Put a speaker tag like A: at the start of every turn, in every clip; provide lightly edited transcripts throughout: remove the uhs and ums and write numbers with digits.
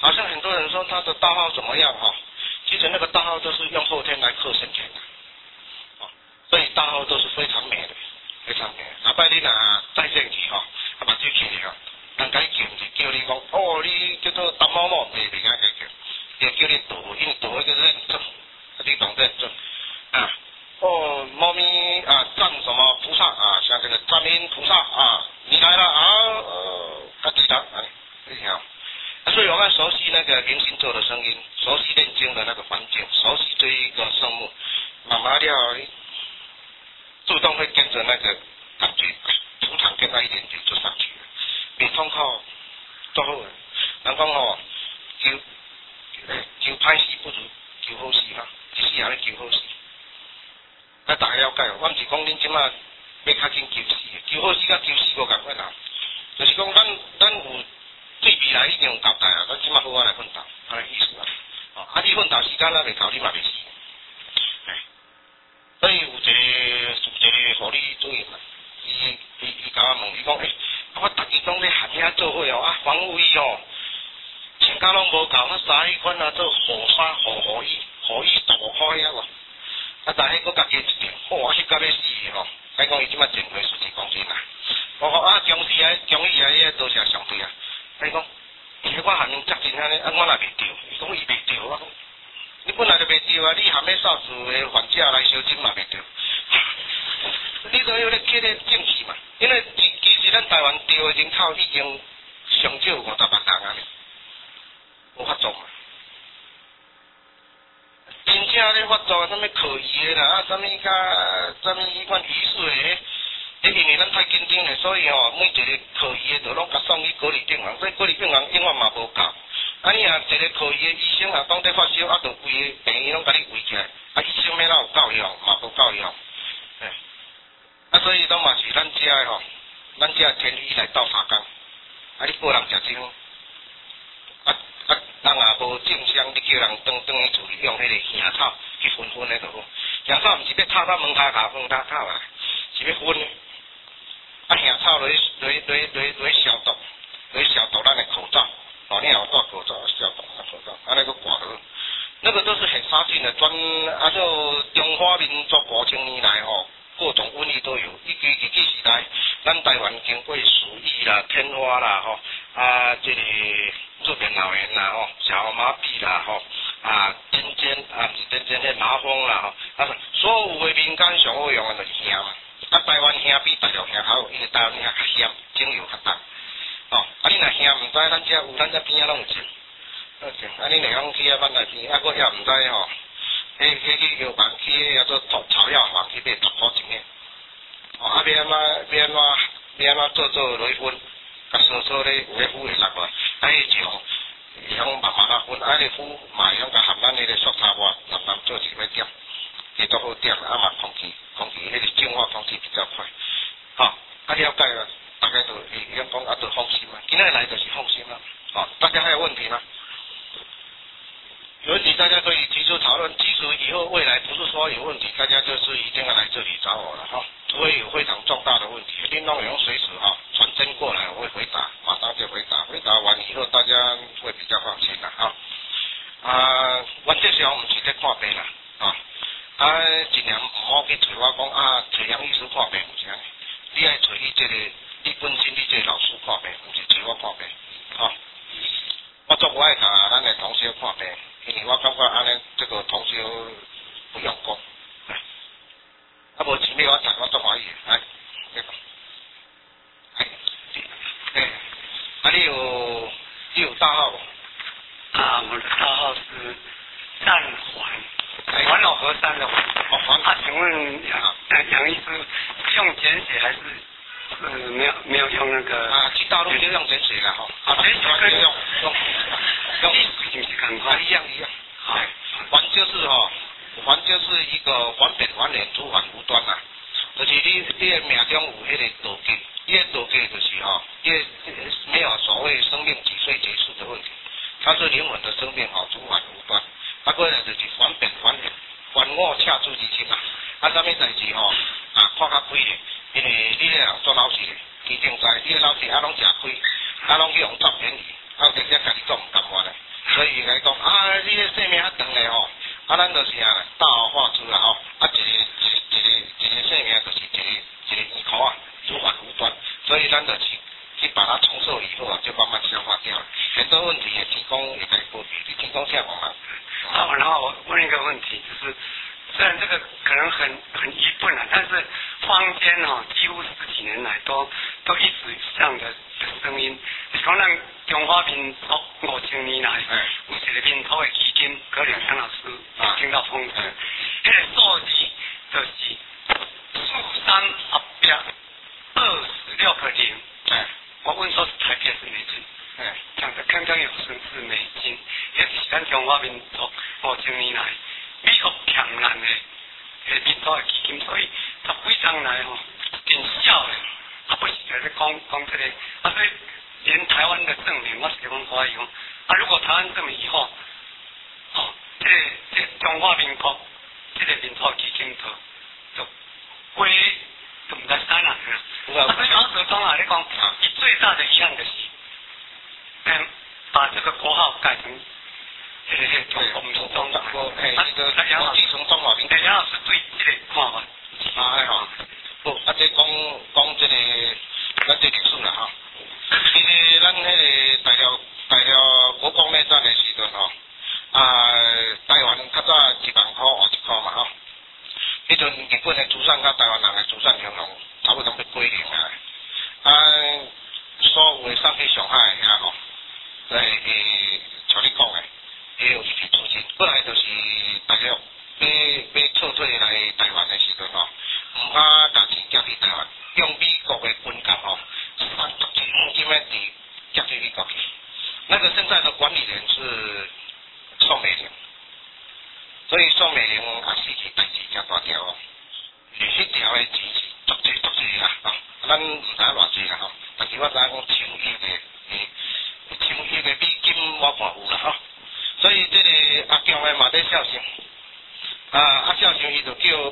A: 好像很多人说他的道号怎么样哈，其实那个道号都是用后天来克生钱的，所以道号都是非常美的，非常美。阿拜你若再生去哈，啊把这去哈，人家叫是叫你讲哦，你叫做达某某，袂袂解叫，就叫你读，因为读那个认证，你懂认证啊。哦，猫咪啊，赞什么菩萨啊？像这个观音菩萨啊，你来了啊，他抵达，你好。所以我们熟悉那个灵星座的声音，熟悉念经的那个环境，熟悉这一个圣目，慢慢了，自动会跟着那个感觉，磁场跟那一点点就上去了。你通靠做好，人讲吼，求歹事不如求好事哈，一世人咧求好事。啊，大家了解，我毋是讲恁即马要较紧求死，求好死甲求死无共款啊。就是讲咱有对未来已经有交代啊，咱即马好好来奋斗，安尼意思啊。啊，你奋斗时间咱袂到，你嘛袂死。所以有一个互你主任啊，伊甲我问，伊讲我逐日拢咧喊遐做伙哦，啊防卫哦，穿甲拢无够，我衫迄款啊做雨衫、雨衣大块啊无。啊！但迄个家己一条，我翕甲要死吼！该讲伊即摆前回数字讲真啦。我讲啊，中医啊，多谢上帝啊！该讲，我含遮真安尼，啊我来袂着，伊讲伊袂着，我讲你本来就袂着啊，你含咧少数的患者来烧针嘛袂着。你都要咧去咧证实嘛，因为其实咱台湾着的人口已经上少50万人啊，无法做嘛。真正咧发作什么可疑的啦，啊，什么迄款疑似的，因为咱太紧张了，所以吼，每一个可疑的就拢甲送去隔离病房，所以隔离病房永远嘛无够。啊，你啊一个可疑的医生啊，讲在发烧，啊，就规个病院拢甲你围起来，啊，医生要哪有够用，嘛无够用，啊，所以拢嘛是咱遮吼，咱遮天医来斗相共，啊，你个人食精。人也无正香，你叫人转去厝里用迄个香草去熏的就好。香草毋是要插到门骹骹风塔口啊，是要熏的。啊，香草来消毒咱的口罩，哦，你也有戴口罩消毒口罩，安尼个挂好。那个都是很杀菌的，就中华民族5000年来吼，各种瘟疫都有。日据时代，咱台湾经过鼠疫啦、天花啦吼，啊，这个入面脑炎啦吼，小麻痹啦吼，啊，针迄麻风啦吼，啊，所有的民间上好用的就是香嘛。啊，台湾香比大陆香好，因为台湾香较咸，精油较重。哦，啊，你若香毋知，咱遮有，咱遮边仔拢有种。啊，你若讲去啊，咱来边，啊，我也毋知吼，去药房去叫做草药房去买10块一枚。哦，啊，要安怎做落去熏，甲稍咧有咧敷会落来，啊，迄种会用慢慢啊熏，啊，咧敷嘛会用甲含咱迄个塑胶膜慢慢做一块点，会都好点，啊嘛空气迄个净化空气比较快。好，啊了解了，大概都会用讲啊，都放心嘛，今天来就是放心了。好，大家还有问题吗？有问题大家可以提出讨论，即使以后未来不是说有问题，大家就是一定要来这里找我了哈。除非有非常重大的问题，运动员随时哈传真过来，我会回答，马上就回答。回答完以后，大家会比较放心的哈。我这时候唔是在看病啦，尽量唔好去找我讲啊，找杨医师看病唔是安尼，你爱找你这个，你本身你这个老师看病，唔是找我看病，我做不爱甲咱的同学看病，因为我感觉安尼这个同学不用功，啊无钱要我赚，我做欢喜的，来，这个，啊你有大号无？
B: 啊，我的大号是赞环，环老和善的环。啊，请问杨医师用简写还是没有用那个？
A: 啊，去大陆就用简写了哈。
B: 简写可以用
A: 是不是赶快？一样。好，环就是一个环扁环脸主环无端啦，就是你的命中有迄个道基，你的道基就是你没有所谓生命几岁结束的问题，它是灵魂的生命主环无端。啊，过来就是环扁环脸，环我恰诸其情啊，啊，啥物代志看较开的，因为你个人做老师的，一定知，你个老师拢食亏，拢去用诈骗去，直接家己做唔甘愿的。 所以来讲啊，你个生命较长的吼，啊，咱就是啊大而化之啦吼，啊一个生命就是一个圆箍啊，如法无端，所以咱就是去把它重塑以后啊，就慢慢消化掉了。很多问题的提供也可以剥离，你提供下我们。
B: 好，然后我问一个问题，就是虽然这个可能很愚笨啊，但是坊间几乎10几年来都一直有这样的声音，是讲咱中华民族5000年来，有一个民族的基金，可能杨老师听到通知，那个数字就是4326个零，我问说是台币还是美金？讲的刚刚有声是美金，也是咱中华民族5000年来美国欠咱的民族的基金，所以10几张来真少的，不是在这讲这个，所以连台湾的证明，我是讲怀疑如果台湾证明以后，这中华民国这个民族基金就归就唔知啥人啦。所以我手中你讲，最大的遗憾就是。把这个国号改成中华民族，
A: 那个继承中华民族。
B: 杨老师对这个看法？
A: 不，这讲这个咱这历史啦哈。其实咱迄个大陆国共内战的时阵台湾较早1万块换1块嘛吼。迄阵日本的祖产甲台湾人的祖产相同，差不多要归零啊。所有的送去上海遐吼。像你讲的，也有一笔资金，本来就是大陆要撤退来台湾的时阵唔敢把钱寄去台湾，用美国的军舰3几黄金的地寄去美国去。那个现在的管理人是宋美龄，所以宋美龄死去代志真大条迄条的钱是足济啦咱唔知偌济啦但是我知讲千亿的。千亿的美金我看有啦所以这个阿强的嘛在孝心，孝心伊就叫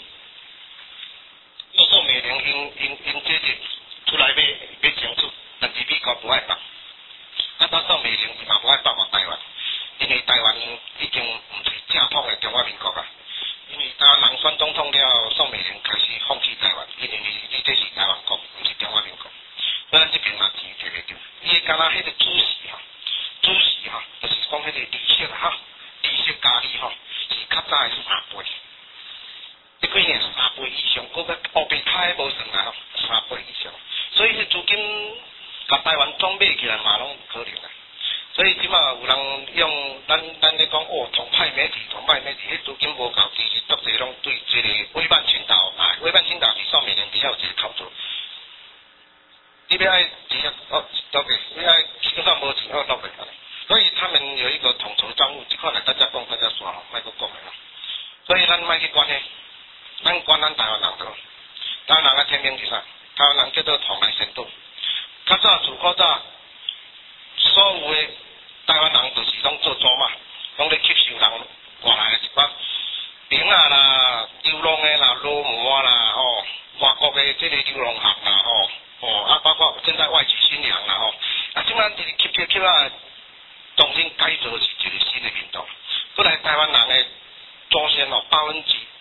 A: 宋美龄因姐姐出来要清楚，但是美国不爱放，到宋美龄伊嘛不爱放台湾，因为台湾已经唔是正统的中华民国啊，因为台湾人选总统了，宋美龄开始放弃台湾，因为你这是台湾国，唔是中华民国。所以咱这边嘛钱摕袂着，伊会敢若迄个主席就是讲迄个利息利息加利是较早的3倍，这几年3倍以上，搁个乌白开无算啊3倍以上，所以迄资金甲台湾总买起来嘛拢可能啊，所以即马有人用咱咧讲统派媒体，迄资金无够，其实足侪拢对这个委办群岛委办群岛是上面人比较有一个操作。你要爱钱都给，你爱手上无钱都给，所以他们有一个统筹账务，这块来大家讲大家说莫个讲的所以咱莫去管咱管咱台湾人的，台湾人的天命是啥？台湾人叫做同来先度。较早所有的台湾人就是拢做祖嘛，拢咧吸收人外来的一寡兵啦、流浪的啦、罗摩啦外国的这个流浪汉啦包括现在外籍新娘啦即摆就是吸重新改造是一个新的民族。本来台湾人的祖先85%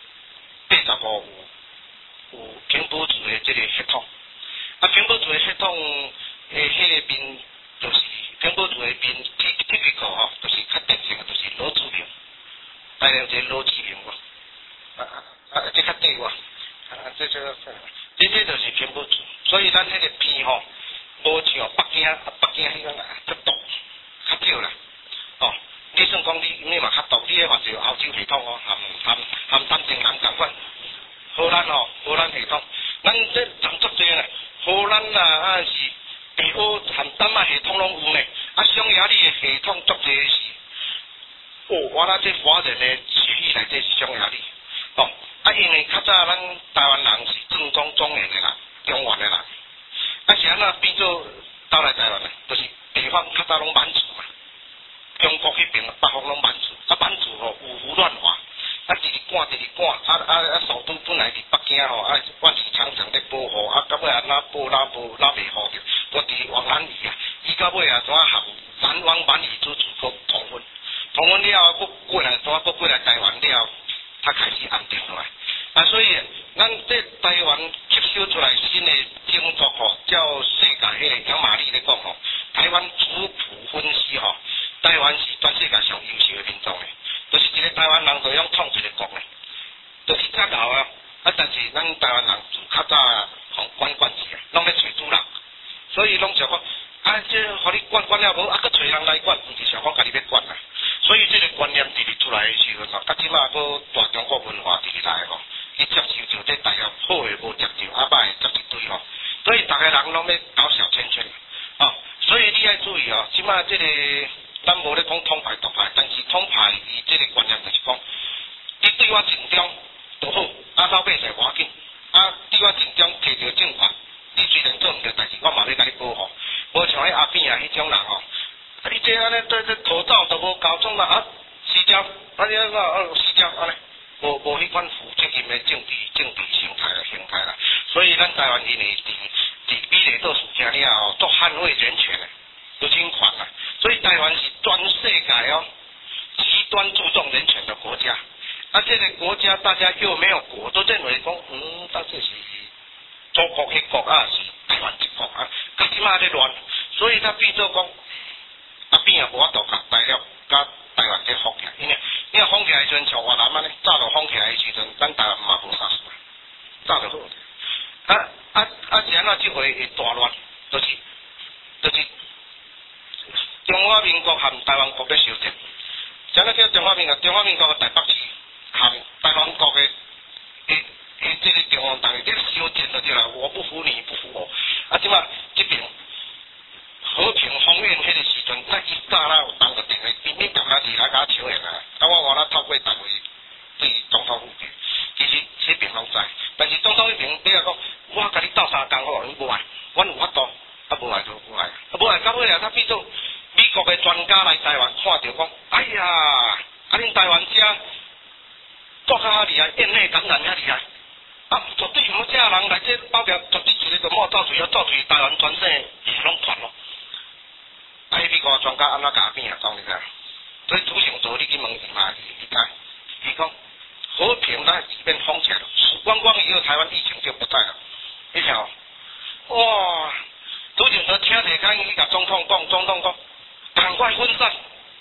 A: 有平埔族的这个血统，平埔族的血统迄个面就是平埔族的面typical就是较典型的，就是罗志明，大量这罗志明这较对这就是平埔族。所以咱迄个片无像北京迄个较毒，较少啦。你算讲你嘛较毒，你迄嘛是欧洲系统含丹田人共款。荷兰系统，咱这长足济呢。荷兰啦是北欧含丹麦系统拢有呢。匈牙利的系统足济是，原来这华人的血液内底是匈牙利。因为较早咱台湾人是正宗中原的人。中原的人，是安怎变做到来台湾呢？就是北方较早拢满族嘛，中国迄边北方拢满族，满族五胡乱华，一直赶，首都本来伫北京万里长城咧保护，到尾拉袂好着，都伫往南移啊，到尾怎含南王蛮夷之子国同婚，同婚了后，过来台湾了，他开始安定落来。啊，所以咱这台湾吸收出来新的种族吼，叫世界迄个杨玛丽咧讲吼，台湾族谱分析吼，台湾是全世界上优秀的民族诶，就是一个台湾人就用统一个国诶，就是较老啊，啊，但是咱台湾人自较早互管治啊，拢咧找主人，所以拢想讲，啊，这互你管了无，啊，佮找人来管，毋是想讲家己要管啊，所以这个观念伫出来诶时阵吼，甲即马个大中国文化伫来吼。去接受着这大家好诶无接受，啊歹诶接一堆吼，所以大家人拢咧搞小圈圈，哦，所以你要注意哦，即马这个咱无咧讲统派独派，但是统派伊这个观念就是讲，你对我尽忠就好，啊老百姓无要紧，啊对我尽忠摕着政权，你虽然做毋着，但是我嘛要甲你保护，无像迄阿扁啊迄种人吼，啊你这安尼这口罩都无交种啦啊，死掉，啊你死掉安尼。无迄款负责任的政治形态啦，所以咱台湾人呢，伫美丽岛事件了后，都捍卫人权的，有情款啦。所以台湾是全世界哦极端注重人权的国家。啊，这个国家大家又没有国，都认为讲，到底是中国迄国啊，是台湾一国啊，甲即马咧乱，所以他变做讲，阿扁也无法度甲台湾给封起来，因为封起来时阵像越南安尼，早就封起来时阵，咱台湾嘛无啥事，早就好。是安怎即回会大乱，就是中华民国和台湾国要相争，啥物叫中华民国？中华民国嘅台北市和台湾国嘅这个中央党嘅相争就对啦，我不服你，不服我，啊即嘛这边。和平封院迄个时阵，那一刹那有当个定位，明明干那是来甲抽烟啊！啊，我话咱透过单位对总统府去，其实这边拢知，但是总统迄边你若讲，我甲你斗相共好，无爱，阮有法度，啊无爱就无爱，无爱到尾啊，他变做美国的专家来台湾看着讲，哎呀，啊恁台湾遮国较较厉害，院内感染遐厉害，啊绝对无这人来这包表，绝对一个就莫走出去台湾全省也拢传咯。啊！迄美国专家安怎甲变啊？讲你知？所以主上座你去问伊嘛，伊讲，伊讲和平咱这边封起来了，观光以后台湾疫情就不在了。你瞧，哇！主上座请者讲，伊甲总统讲，赶快分散，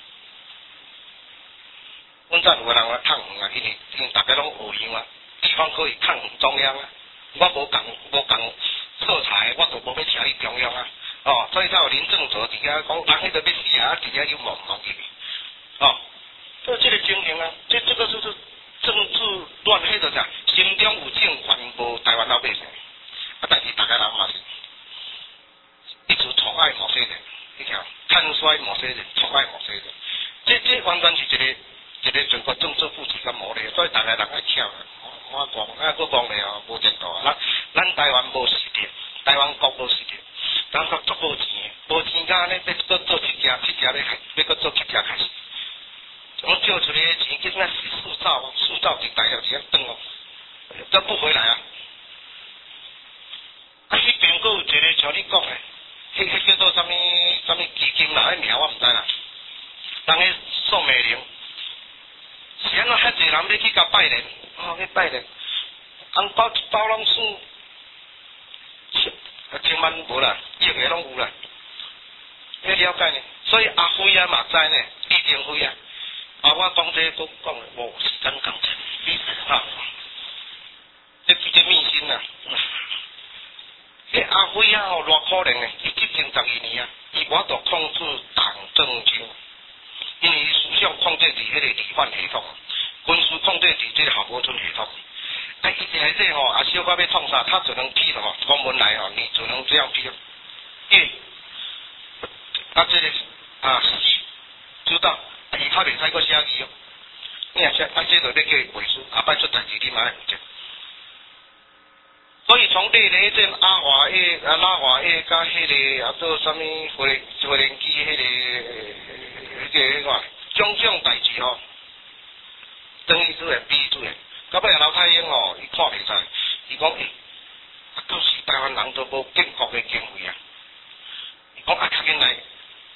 A: 有个人来抗衡啊，因为大家拢学样啊，地方可以抗衡中央啊。我无共色彩，我就无要请你中央啊。哦，所以才有林正哲伫遐讲，人迄个要死啊，伫遐又忙去。哦，所以这个情形啊，这个就是政治乱，迄个啥，心中有政权无台湾老百姓，啊，但是大家人嘛是一直宠爱某些人，你听，看衰某些人，宠爱某些人，这完全是一个全国政治腐蚀甲魔力，所以大家人爱跳。我讲咧哦，无前途啊！咱台湾无实力，台湾国无实力。咱国足无钱，无钱甲安尼要搁做七家咧，要搁做七家开始。我借出来的钱，叫啥塑造伫大陆伫遐转哦，都不回来啊！啊，迄边佫有一个像你讲的，迄叫做啥物基金啦，迄名我毋知啦。人个宋美龄，是安怎遐济人要去甲拜年？哦，去拜年，红包一包拢算。千万无啦，亿个拢有啦，要了解呢。所以阿辉啊嘛知呢，李登辉啊，啊我讲这都讲无时间讲这，你啊，这秘辛呐。阿辉啊吼，偌可怜诶，伊执政12年啊，伊无法度控制党政军，因为伊思想控制伫迄个理反系统，军事控制伫这个郝柏村系统。哎，一来这吼，啊，小可要创啥，他只能批什么？公文来吼，你只能这样批。这个西知道，伊他袂使个写字哦。你若写，这就要叫伊背书，摆出代志你嘛要负责。所以从这个这阿华叶、拉华叶，甲迄个做啥物回联机迄个种代志吼，等于主任、秘书主任。到尾老太英吼，伊看袂使，伊讲到时台湾人都无建国的经费啊。伊讲较紧来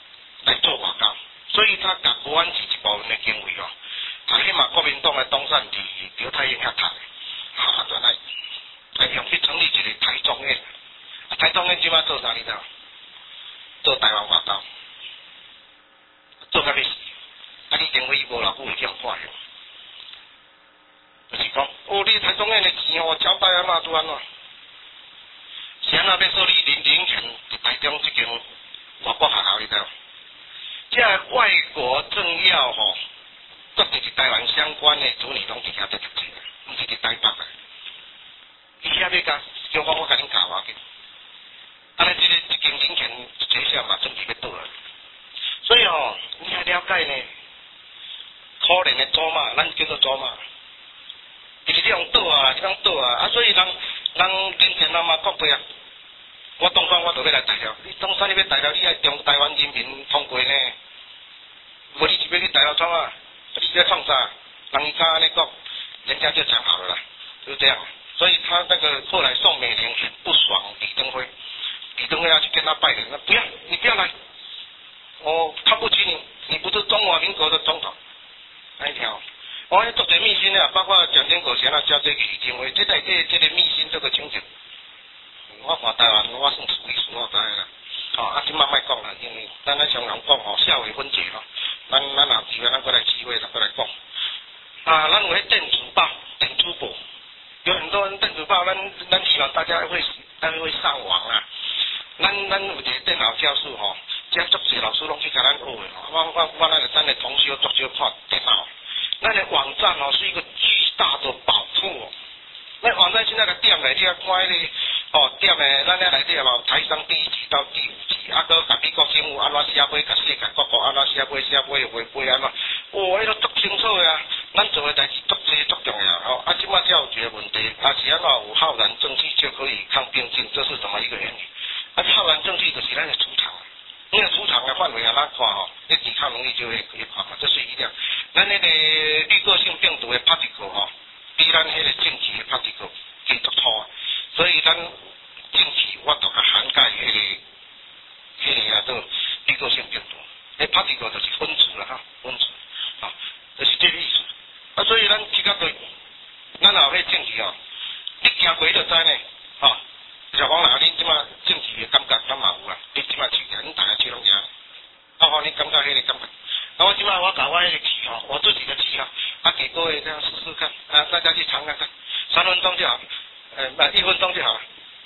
A: 来做外交，所以他甲国安局一部分的经费哦，迄嘛国民党的东山伫太英遐读的，原来用去成立一个台中院，台中院即摆做啥你知道？做台湾外交，做甲要死，李登辉无偌久会去互看的，就是讲，你台中院的钱哦，交代安怎拄安怎？是安怎要设立林权伫台中即间外国学校里头？这外国政要吼，绝对是台湾相关的子女拢伫遐在读册，毋是伫台北的。伊遐要甲，就讲我甲恁教我紧。安尼即间林权学校嘛，准备要倒啊。所以吼，你还了解呢？可怜的祖妈，咱叫做祖妈，就是这样倒啊，这样倒啊，所以人林权嘛国会啊。我当选我就要来代表，你当选你要代表，你爱中台湾人民通过呢？无你是要去代表创啊？你在创啥？人伊敢安尼讲，人家就讲好了啦，就这样。所以他那个后来宋美龄很不爽李登辉要去跟他拜年，不要，你不要来，我看不起你，你不是中华民国的总统，那一条。我迄作者秘辛啊，包括蒋经国先啊，交这个李登辉，这个秘辛这个情形。我看台湾，我算属于属我知啦。即摆莫讲啦，因为咱咧常常讲吼，社会分解吼，咱若有机会，咱过来机会，咱过来讲。咱有迄电子报、电子报，有很多人电子报，咱希望大家会上网啊。咱有一个电脑教室吼，遮足侪老师拢去甲咱学的吼。我那个咱的同学足少看电脑，咱的网站吼是一个巨大的宝库哦。那网站现在个点来，你啊看迄个。点诶，咱遐内底嘛，台商第1集到第5集，佮甲美国政府安怎写买，甲世界各国安怎写买回安怎，迄个足清楚诶啊！咱做诶代志足济足重要，即摆才有一个问题，是安怎有浩然正气就可以抗病菌，这是什么一个原理？浩然正气就是咱的出场，那个出场的范围啊，咱看吼，你抵抗能力就会可以看嘛，这是一样。咱那个滤过性病毒的 particle 吼，比咱迄个正气的 particle 更足粗啊。所以咱近期我都甲涵盖迄个做滤过性病毒，particle 就是分子啦分子，就是这个意思。所以咱即个对，咱后迄政治你行过就知呢，小黄啦，恁即马政治的感觉咱嘛有啊，你即马去甲恁大家去拢赢，你感觉迄个感觉。我即马我搞我迄个棋我自己的棋给各位这样试试看，大家去尝看看，3分钟就好。1分钟就好了，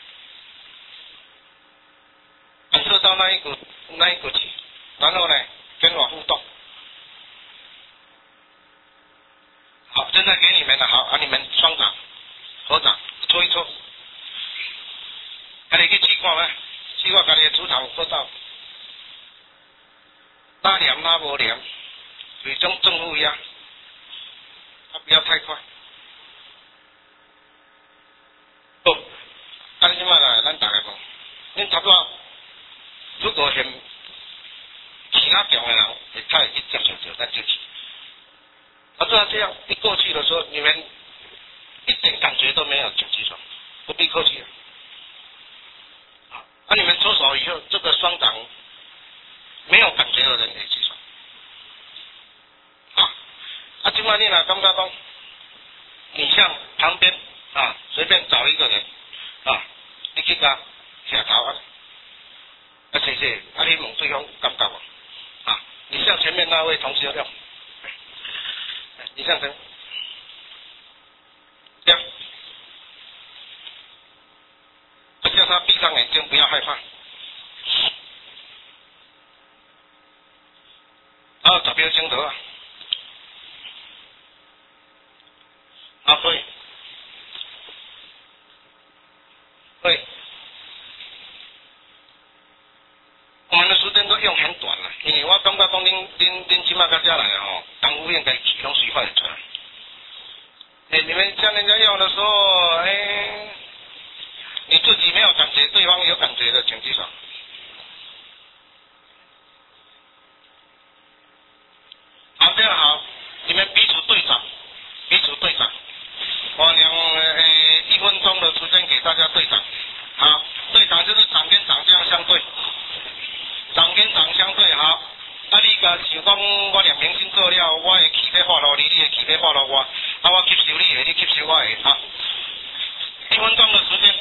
A: 感受到那一股气，然后呢，跟我互动。好，现在给你们了，好，你们双掌、合掌，搓一搓。你去试看咩？试看家己的主场做到，拉黏拉无黏，水中正负压，不要太快。即摆来，咱大家讲，恁差不多，如果嫌气较强的人，会较会去接受着咱这气。这样一过去的时候，你们一点感觉都没有，就举手，不必客气了。你们搓手以后，这个双掌没有感觉的人也举手。即摆你若感觉讲，你向旁边随便找一个人你去甲下头谢，你问对方感觉无？你向前面那位同学要，你向前，这样，叫他闭上眼睛，不要害怕。10秒钟头可以。对，我们的时间都用很短了，因为我感觉讲恁即马到这来功夫应该启动随快的出来。你们向人家要的时候，你自己没有感觉，对方有感觉的，请举手。好，这样好，你们彼此对掌。我1分钟的时间给大家对掌。好，对掌就是掌跟掌这样相对，掌跟掌相对，好。 讲我念明星做了，我会气体化落你，你会气体化落我，啊我吸收你的，你吸收我的啊。1分钟的时间。